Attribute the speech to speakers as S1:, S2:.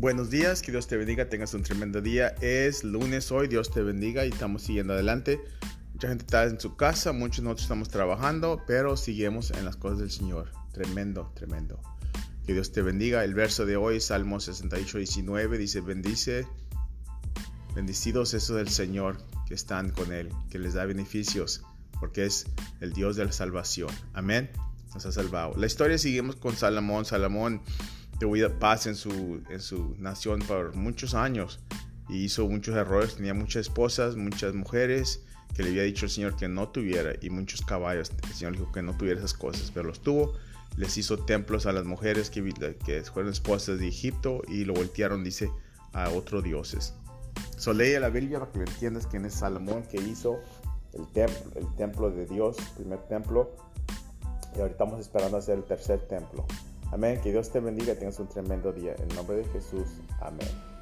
S1: Buenos días, que Dios te bendiga, tengas un tremendo día. Es lunes hoy, Dios te bendiga y estamos siguiendo adelante. Mucha gente está en su casa, muchos de nosotros estamos trabajando, pero seguimos en las cosas del Señor. Tremendo. Que Dios te bendiga. El verso de hoy, Salmo 68:19, dice: bendecidos esos del Señor que están con Él, que les da beneficios, porque es el Dios de la salvación. Amén. Nos ha salvado. La historia seguimos con Salomón. Salomón tuvo paz en su nación por muchos años y hizo muchos errores. Tenía muchas esposas, muchas mujeres que le había dicho el Señor que no tuviera, y muchos caballos. El Señor dijo que no tuviera esas cosas, pero los tuvo. Les hizo templos a las mujeres que fueron esposas de Egipto y lo voltearon, dice, a otros dioses. Lee la Biblia para que lo entiendas quién es Salomón, que hizo el templo de Dios, el primer templo, y ahorita estamos esperando hacer el tercer templo. Amén. Que Dios te bendiga y tengas un tremendo día. En nombre de Jesús. Amén.